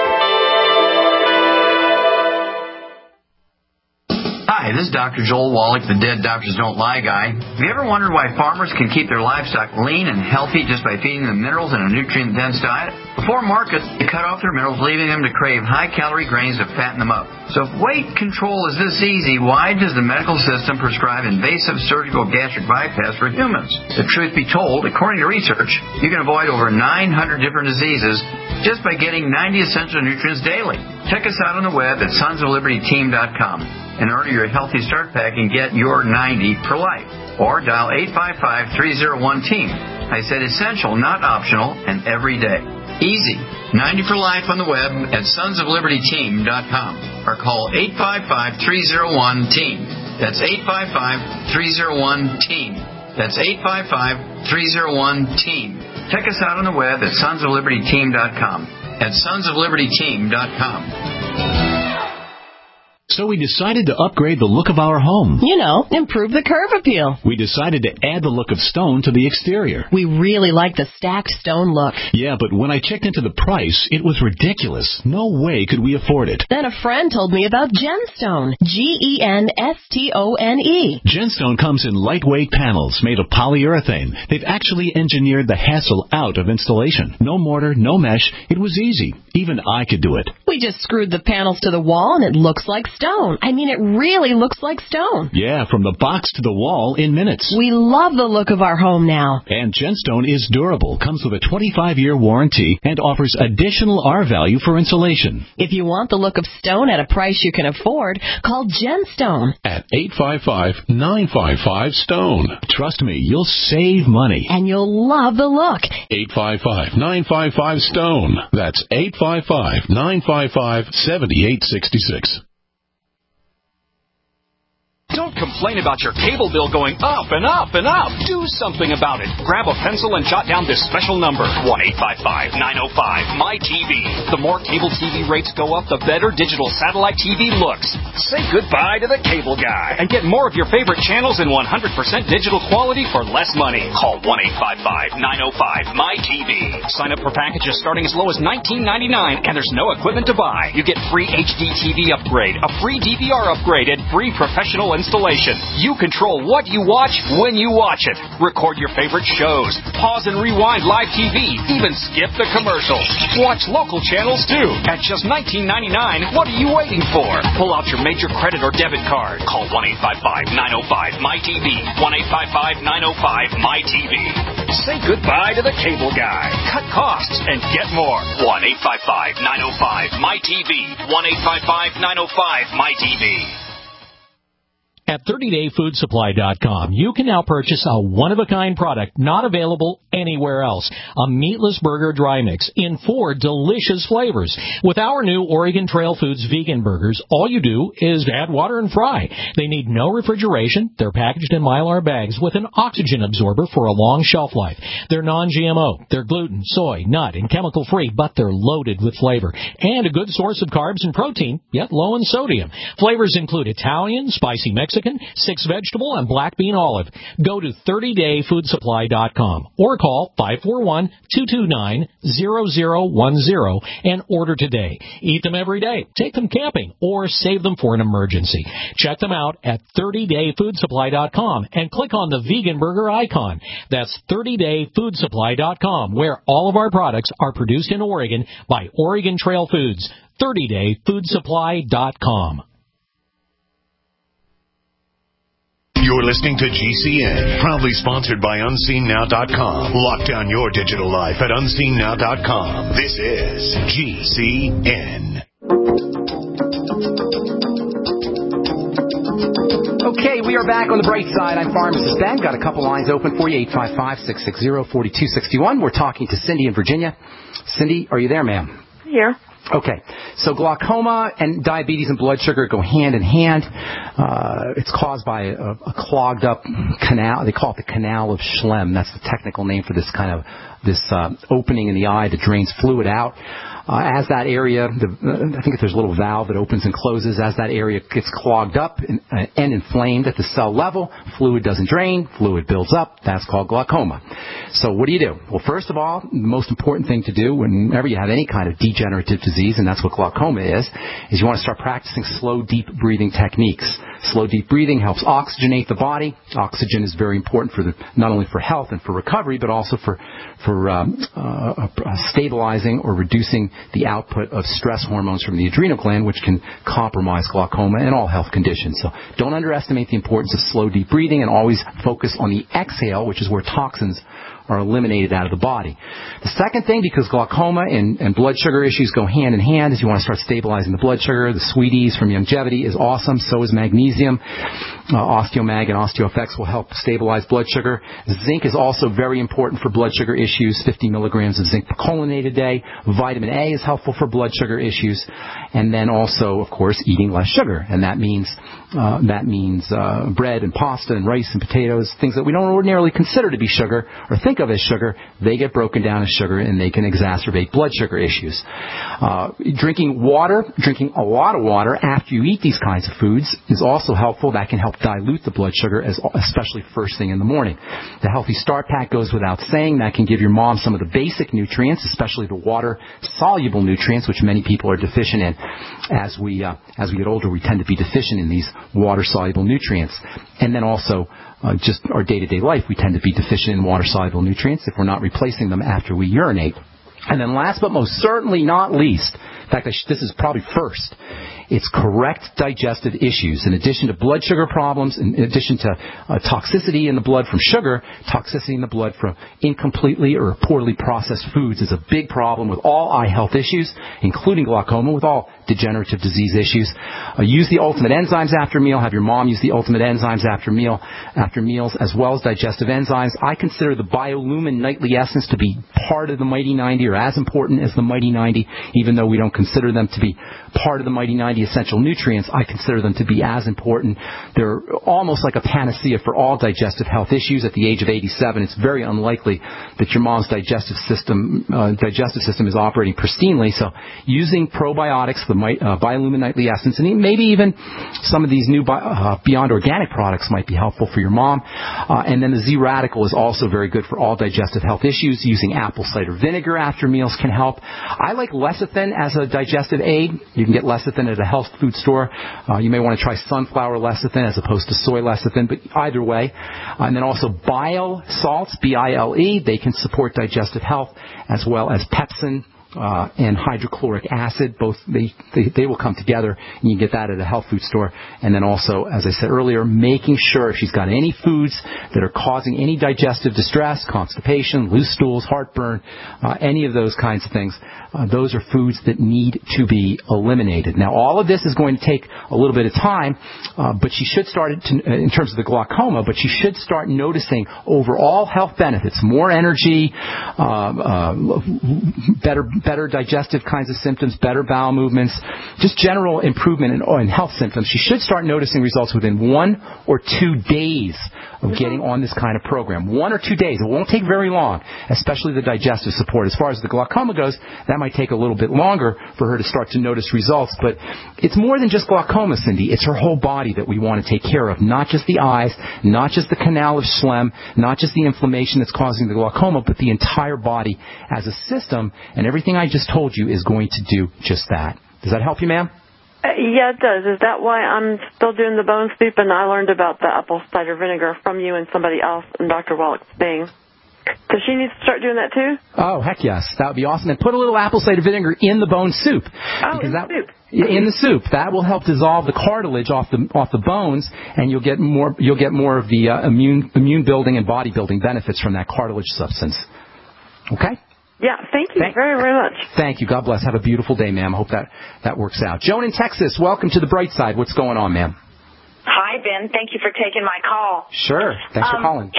Hi, this is Dr. Joel Wallach, the Dead Doctors Don't Lie guy. Have you ever wondered why farmers can keep their livestock lean and healthy just by feeding them minerals in a nutrient-dense diet? Before market, they cut off their minerals, leaving them to crave high-calorie grains to fatten them up. So if weight control is this easy, why does the medical system prescribe invasive surgical gastric bypass for humans? The truth be told, according to research, you can avoid over 900 different diseases just by getting 90 essential nutrients daily. Check us out on the web at sonsoflibertyteam.com. and order your Healthy Start Pack and get your 90 for life. Or dial 855-301-TEAM. I said essential, not optional, and every day. Easy. 90 for life on the web at sonsoflibertyteam.com. Or call 855-301-TEAM. That's 855-301-TEAM. That's 855-301-TEAM. Check us out on the web at sonsoflibertyteam.com. At sonsoflibertyteam.com. So we decided to upgrade the look of our home. You know, improve the curb appeal. We decided to add the look of stone to the exterior. We really like the stacked stone look. Yeah, but when I checked into the price, it was ridiculous. No way could we afford it. Then a friend told me about Genstone. Genstone. Genstone comes in lightweight panels made of polyurethane. They've actually engineered the hassle out of installation. No mortar, no mesh. It was easy. Even I could do it. We just screwed the panels to the wall and it looks like stone. I mean, it really looks like stone. Yeah, from the box to the wall in minutes. We love the look of our home now. And Genstone is durable, comes with a 25-year warranty, and offers additional R value for insulation. If you want the look of stone at a price you can afford, call Genstone. At 855-955-STONE. Trust me, you'll save money. And you'll love the look. 855-955-STONE. That's 855-955-7866. Don't complain about your cable bill going up and up and up. Do something about it. Grab a pencil and jot down this special number, 1-855-905-MY-TV. The more cable TV rates go up, the better digital satellite TV looks. Say goodbye to the cable guy and get more of your favorite channels in 100% digital quality for less money. Call 1-855-905-MY-TV. Sign up for packages starting as low as $19.99, and there's no equipment to buy. You get free HD TV upgrade, a free DVR upgrade, and free professional installation. You control what you watch when you watch it. Record your favorite shows. Pause and rewind live TV. Even skip the commercials. Watch local channels too. At just $19.99, what are you waiting for? Pull out your major credit or debit card. Call 1-855-905-MY-TV. 1-855-905-MY-TV. Say goodbye to the cable guy. Cut costs and get more. 1-855-905-MY-TV. 1-855-905-MY-TV. At 30dayfoodsupply.com, you can now purchase a one-of-a-kind product not available anywhere else. A meatless burger dry mix in 4 delicious flavors. With our new Oregon Trail Foods vegan burgers, all you do is add water and fry. They need no refrigeration. They're packaged in Mylar bags with an oxygen absorber for a long shelf life. They're non-GMO. They're gluten, soy, nut, and chemical-free, but they're loaded with flavor. And a good source of carbs and protein, yet low in sodium. Flavors include Italian, spicy Mexican, 6 vegetable, and black bean olive. Go to 30dayfoodsupply.com or call 541-229-0010 and order today. Eat them every day, take them camping, or save them for an emergency. Check them out at 30dayfoodsupply.com and click on the vegan burger icon. That's 30dayfoodsupply.com, where all of our products are produced in Oregon by Oregon Trail Foods. 30dayfoodsupply.com. You're listening to GCN, proudly sponsored by UnseenNow.com. Lock down your digital life at UnseenNow.com. This is GCN. Okay, we are back on the bright side. I'm Pharmacist Ben. Got a couple lines open for you, 855-660-4261. We're talking to Cindy in Virginia. Cindy, are you there, ma'am? Here. Okay, so glaucoma and diabetes and blood sugar go hand in hand. It's caused by a clogged up canal. They call it the canal of Schlemm. That's the technical name for this kind of opening in the eye that drains fluid out. As that area, I think there's a little valve that opens and closes. As that area gets clogged up and inflamed at the cell level, fluid doesn't drain, fluid builds up. That's called glaucoma. So what do you do? Well, first of all, the most important thing to do whenever you have any kind of degenerative disease, and that's what glaucoma is you want to start practicing slow, deep breathing techniques. Slow, deep breathing helps oxygenate the body. Oxygen is very important for not only for health and for recovery, but also for stabilizing or reducing the output of stress hormones from the adrenal gland, which can compromise glaucoma and all health conditions. So don't underestimate the importance of slow, deep breathing, and always focus on the exhale, which is where toxins are eliminated out of the body. The second thing, because glaucoma and blood sugar issues go hand in hand, is you want to start stabilizing the blood sugar. The Sweeties from Youngevity is awesome. So is magnesium. Osteomag and OsteoFX will help stabilize blood sugar. Zinc is also very important for blood sugar issues. 50 milligrams of zinc picolinate a day. Vitamin A is helpful for blood sugar issues. And then also, of course, eating less sugar. And that means bread and pasta and rice and potatoes, things that we don't ordinarily consider to be sugar or think of as sugar. They get broken down as sugar, and they can exacerbate blood sugar issues. Drinking a lot of water after you eat these kinds of foods is also helpful. That can help dilute the blood sugar, especially first thing in the morning. The Healthy Start Pack goes without saying. That can give your mom some of the basic nutrients, especially the water-soluble nutrients, which many people are deficient in. As we get older, we tend to be deficient in these water-soluble nutrients. And then also, just our day-to-day life, we tend to be deficient in water-soluble nutrients if we're not replacing them after we urinate. And then last but most certainly not least, in fact, this is probably first, it's correct digestive issues. In addition to blood sugar problems, in addition to toxicity in the blood from sugar, toxicity in the blood from incompletely or poorly processed foods is a big problem with all eye health issues, including glaucoma, with all degenerative disease issues. Use the Ultimate Enzymes after meal. Have your mom use the Ultimate Enzymes after meals, as well as digestive enzymes. I consider the BioLumin Nightly Essence to be part of the Mighty 90 are as important as the Mighty 90, even though we don't consider them to be part of the Mighty 90 essential nutrients. I consider them to be as important. They're almost like a panacea for all digestive health issues. At the age of 87, it's very unlikely that your mom's digestive system is operating pristinely. So using probiotics, the Biolumin Nightly Essence, and maybe even some of these new Beyond Organic products might be helpful for your mom. And then the Z-Radical is also very good for all digestive health issues. Using apple cider vinegar after meals can help. I like lecithin as a digestive aid. You can get lecithin at a health food store. You may want to try sunflower lecithin as opposed to soy lecithin, but either way. And then also bile salts, B-I-L-E. They can support digestive health, as well as pepsin and hydrochloric acid. Both they will come together, and you can get that at a health food store. And then also, as I said earlier, making sure if she's got any foods that are causing any digestive distress, constipation, loose stools, heartburn, any of those kinds of things, those are foods that need to be eliminated. Now, all of this is going to take a little bit of time, but she should start in terms of the glaucoma, but she should start noticing overall health benefits, more energy, better digestive kinds of symptoms, better bowel movements, just general improvement in health symptoms. She should start noticing results within 1 or 2 days of getting on this kind of program. 1 or 2 days. It won't take very long, especially the digestive support. As far as the glaucoma goes, that might take a little bit longer for her to start to notice results. But it's more than just glaucoma, Cindy. It's her whole body that we want to take care of. Not just the eyes, not just the canal of Schlemm, not just the inflammation that's causing the glaucoma, but the entire body as a system. And everything I just told you is going to do just that. Does that help you, ma'am? Yeah, it does. Is that why I'm still doing the bone soup? And I learned about the apple cider vinegar from you and somebody else in Dr. Wallach's thing. Does she need to start doing that too? Oh, heck yes. That would be awesome. And put a little apple cider vinegar in the bone soup. Oh, in the soup. In the soup. That will help dissolve the cartilage off the bones, and you'll get more of the immune building and body building benefits from that cartilage substance. Okay? Yeah, thank you very, very much. Thank you. God bless. Have a beautiful day, ma'am. Hope that works out. Joan in Texas, welcome to the bright side. What's going on, ma'am? Hi, Ben. Thank you for taking my call. Sure. Thanks for calling.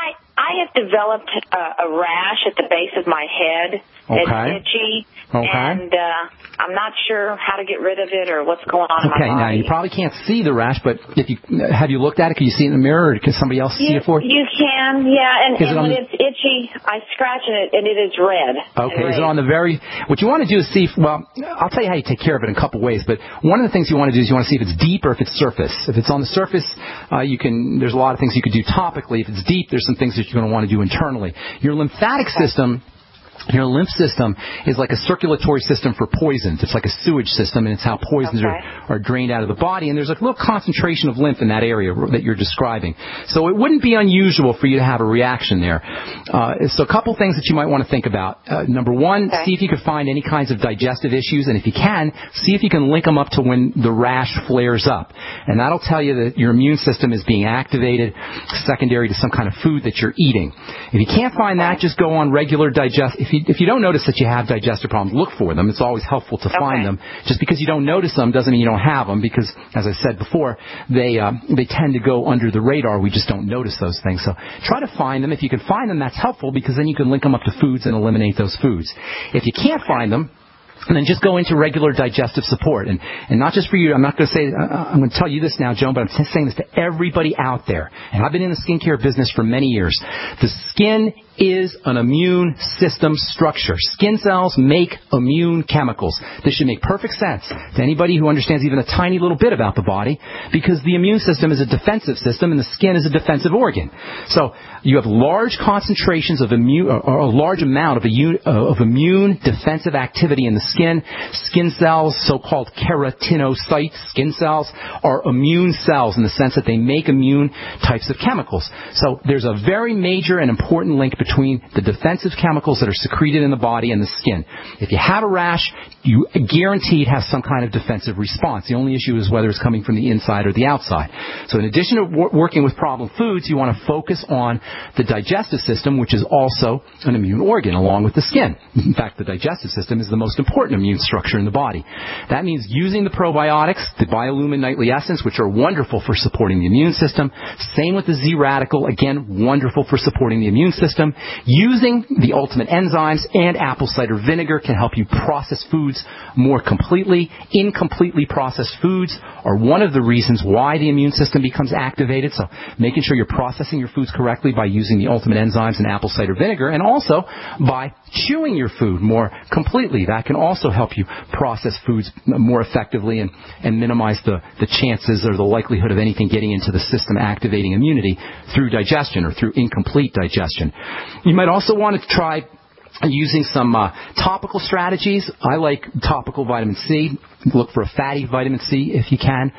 I have developed a rash at the base of my head. Okay. It's itchy, and I'm not sure how to get rid of it or what's going on in my body. Okay, now you probably can't see the rash, but have you looked at it? Can you see it in the mirror, or can somebody else see it for you? You can, yeah. And when it's itchy, I scratch it, and it is red. Okay, is it on the what you want to do is see I'll tell you how you take care of it in a couple ways, but one of the things you want to do is you want to see if it's deep or if it's surface. If it's on the surface, there's a lot of things you could do topically. If it's deep, there's some things that you're going to want to do internally. Your lymphatic system Your lymph system is like a circulatory system for poisons. It's like a sewage system, and it's how poisons are drained out of the body. And there's a little concentration of lymph in that area that you're describing. So it wouldn't be unusual for you to have a reaction there. So a couple things that you might want to think about. Number one, see if you can find any kinds of digestive issues, and if you can, see if you can link them up to when the rash flares up. And that'll tell you that your immune system is being activated secondary to some kind of food that you're eating. If you can't find that, just go on regular If you don't notice that you have digestive problems, look for them. It's always helpful to find them. Just because you don't notice them doesn't mean you don't have them, because, as I said before, they tend to go under the radar. We just don't notice those things. So try to find them. If you can find them, that's helpful, because then you can link them up to foods and eliminate those foods. If you can't find them, and then just go into regular digestive support. And not just for you. I'm not going to say, I'm going to tell you this now, Joan, but I'm saying this to everybody out there. And I've been in the skincare business for many years. The skin is an immune system structure. Skin cells make immune chemicals. This should make perfect sense to anybody who understands even a tiny little bit about the body, because the immune system is a defensive system and the skin is a defensive organ. So you have large concentrations of a large amount of immune defensive activity in the skin. Skin cells, so-called keratinocytes, skin cells, are immune cells in the sense that they make immune types of chemicals. So there's a very major and important link between the defensive chemicals that are secreted in the body and the skin. If you have a rash, you guaranteed have some kind of defensive response. The only issue is whether it's coming from the inside or the outside. So in addition to working with problem foods, you want to focus on the digestive system, which is also an immune organ along with the skin. In fact, the digestive system is the most important immune structure in the body. That means using the probiotics, the Biolumin Nightly Essence, which are wonderful for supporting the immune system. Same with the Z-Radical, again, wonderful for supporting the immune system. Using the Ultimate Enzymes and apple cider vinegar can help you process foods more completely. Incompletely processed foods are one of the reasons why the immune system becomes activated. So making sure you're processing your foods correctly by using the Ultimate Enzymes and apple cider vinegar, and also by chewing your food more completely. That can also help you process foods more effectively and minimize the chances or the likelihood of anything getting into the system activating immunity through digestion or through incomplete digestion. You might also want to try using some topical strategies. I like topical vitamin C. Look for a fatty vitamin C if you can.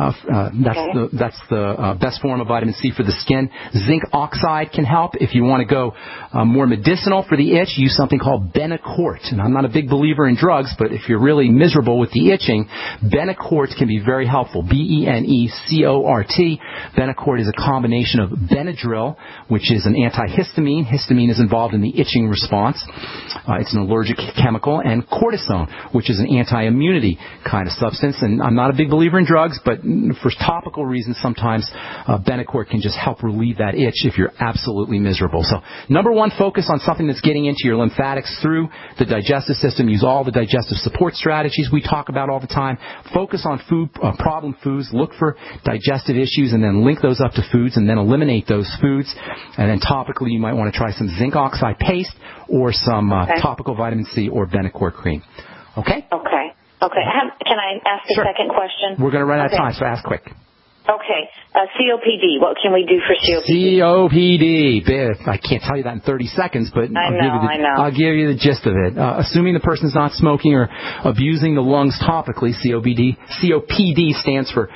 That's the best form of vitamin C for the skin. Zinc oxide can help. If you want to go more medicinal for the itch, use something called Benacort. And I'm not a big believer in drugs, but if you're really miserable with the itching, Benacort can be very helpful. Benecort. Benacort is a combination of Benadryl, which is an antihistamine. Histamine is involved in the itching response. It's an allergic chemical, and cortisone, which is an anti-immunity kind of substance. And I'm not a big believer in drugs, but for topical reasons, sometimes Benacort can just help relieve that itch if you're absolutely miserable. So, number one, focus on something that's getting into your lymphatics through the digestive system. Use all the digestive support strategies we talk about all the time. Focus on problem foods. Look for digestive issues and then link those up to foods and then eliminate those foods. And then topically, you might want to try some zinc oxide paste or some topical vitamin C or Benacort cream. Okay? Okay. Can I ask a second question? We're going to run out of time, so ask quick. Okay. COPD. What can we do for COPD? COPD. I can't tell you that in 30 seconds, but I'll give you the gist of it. Assuming the person's not smoking or abusing the lungs topically, COPD stands for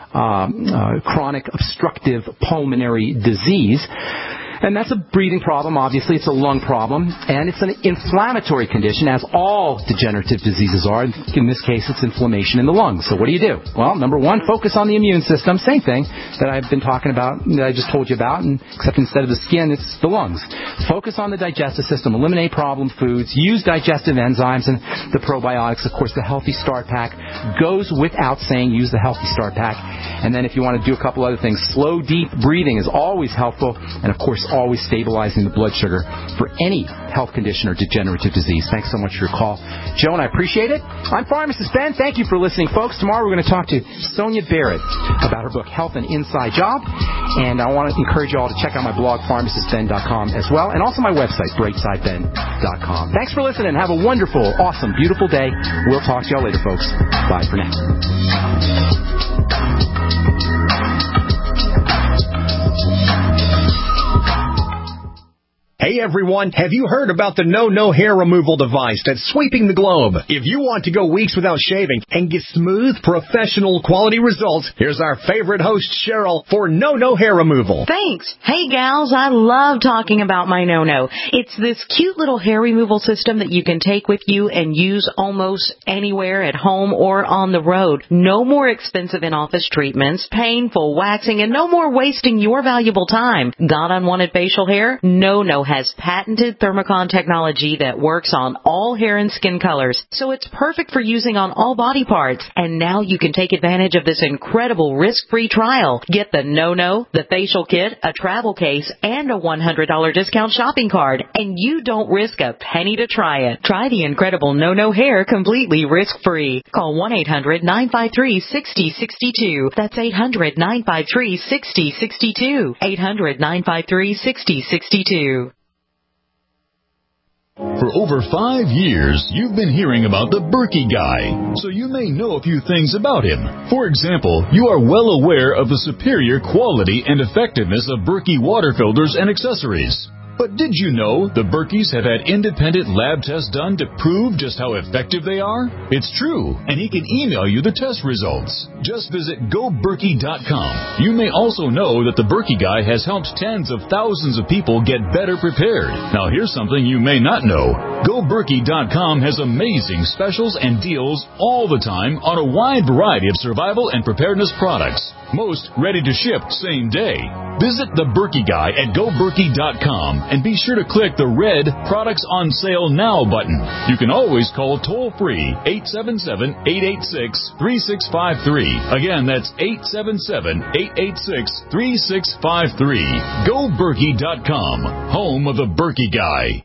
chronic obstructive pulmonary disease. And that's a breathing problem, obviously. It's a lung problem. And it's an inflammatory condition, as all degenerative diseases are. In this case, it's inflammation in the lungs. So what do? Well, number one, focus on the immune system. Same thing that I've been talking about, that I just told you about, except instead of the skin, it's the lungs. Focus on the digestive system. Eliminate problem foods. Use digestive enzymes and the probiotics. Of course, the Healthy Start Pack goes without saying. Use the Healthy Start Pack. And then if you want to do a couple other things, slow, deep breathing is always helpful. And, of course, always stabilizing the blood sugar for any health condition or degenerative disease. Thanks so much for your call, Joan. I appreciate it. I'm Pharmacist Ben. Thank you for listening, folks. Tomorrow we're going to talk to Sonia Barrett about her book, Health and Inside Job. And I want to encourage you all to check out my blog, pharmacistben.com as well, and also my website, brightsideben.com. Thanks for listening. Have a wonderful, awesome, beautiful day. We'll talk to y'all later, folks. Bye for now. Hey everyone, have you heard about the No hair removal device that's sweeping the globe? If you want to go weeks without shaving and get smooth, professional quality results, here's our favorite host, Cheryl, for No hair removal. Thanks. Hey gals, I love talking about my No. It's this cute little hair removal system that you can take with you and use almost anywhere at home or on the road. No more expensive in-office treatments, painful waxing, and no more wasting your valuable time. Got unwanted facial hair? No has patented Thermocon technology that works on all hair and skin colors, so it's perfect for using on all body parts. And now you can take advantage of this incredible risk-free trial. Get the No, the facial kit, a travel case, and a $100 discount shopping card, and you don't risk a penny to try it. Try the incredible No hair completely risk-free. Call 1-800-953-6062. That's 800-953-6062. 800-953-6062. For over 5 years, you've been hearing about the Berkey guy, so you may know a few things about him. For example, you are well aware of the superior quality and effectiveness of Berkey water filters and accessories. But did you know the Berkeys have had independent lab tests done to prove just how effective they are? It's true, and he can email you the test results. Just visit GoBerkey.com. You may also know that the Berkey guy has helped tens of thousands of people get better prepared. Now here's something you may not know. GoBerkey.com has amazing specials and deals all the time on a wide variety of survival and preparedness products. Most ready to ship same day. Visit the Berkey Guy at GoBerkey.com and be sure to click the red Products on Sale Now button. You can always call toll-free 877-886-3653. Again, that's 877-886-3653. GoBerkey.com, home of the Berkey Guy.